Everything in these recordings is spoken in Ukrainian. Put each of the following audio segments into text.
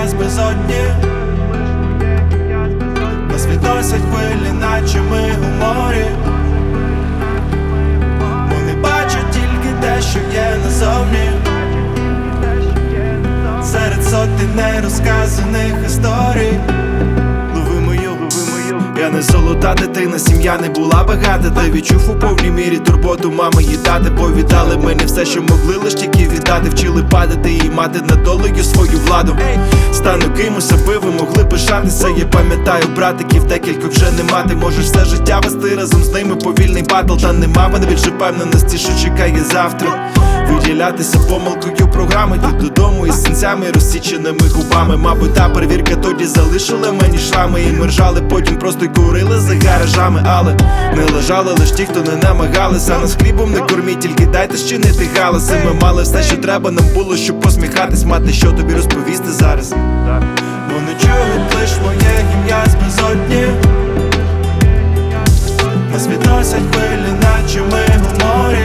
з безодні. Нас відносять хвилі, наче ми у морі. Вони бачать тільки те, що є назовні. Серед сотень нерозказаних історій. Лови мою. Я не золота дитина, сім'я не була багата. Та відчув у повній мірі турботу мами і тати. Повідали мені все, що могли, лиш тільки віддати. Вчили падати і мати над долею свою владу. Стану кимось, аби ви могли пишатися. Я пам'ятаю братиків, декількох вже не мати. Можеш все життя вести разом з ними повільний батл. Та нема мене більше впевненості, що чекає завтра. Виділятися помилкою програми. Йти додому із синцями, розсіченими губами. Мабуть, та перевірка тоді залишила мені шрами. І ми ржали, потім просто й курили за гаражами. Але не лежали лиш ті, хто не намагалися. Нас хлібом не корміть, тільки дайте щинити галаси. Ми мали все, що треба нам було, щоб посміхатись. Мати, що тобі розповісти зараз. Вони чують лиш моє ім'я з безодні. Нас відносять хвилі, наче ми у морі.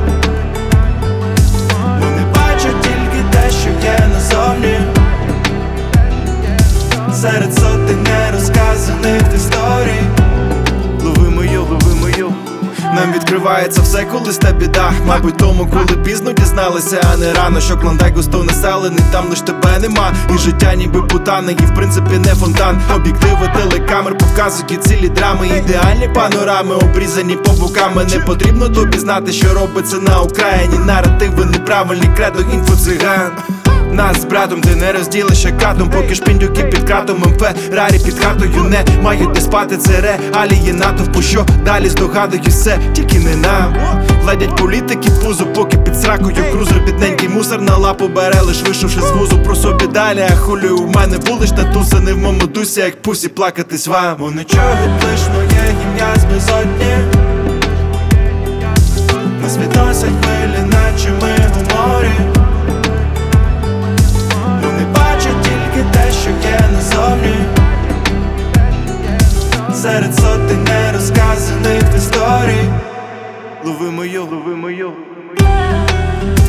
Серед сотень нерозказаних історій. Лови мою. Нам відкривається все, коли ста біда. Мабуть, тому, коли пізно дізналися, а не рано, що клондайк густо населений, там лиш тебе нема. І життя ніби путана, і в принципі не фонтан. Об'єктиви телекамер показують цілі драми. Ідеальні панорами, обрізані по боками. Не потрібно тобі знати, що робиться на Україні. Наративи неправильні, кредо інфоциган. Нас з братом ти не розділиш акатом. Поки шпіндюки під кратом, МП рарі під хатою. Не мають де спати, це реалії натовпу. Що далі здогадують все, тільки не нам. Гладять політики пузо, поки під сракою крузер. Бідненький мусор на лапу бере, лиш вийшовши з вузу. Про собі далі, а хулі у мене були ж татуси. Не в моєму дусі, як пусі, плакатись вам. Вони чують лиш моє ім'я з безодні. Нас відносять хвилі, наче ми у морі. Серед сотень нерозказаних історій. Лови мою.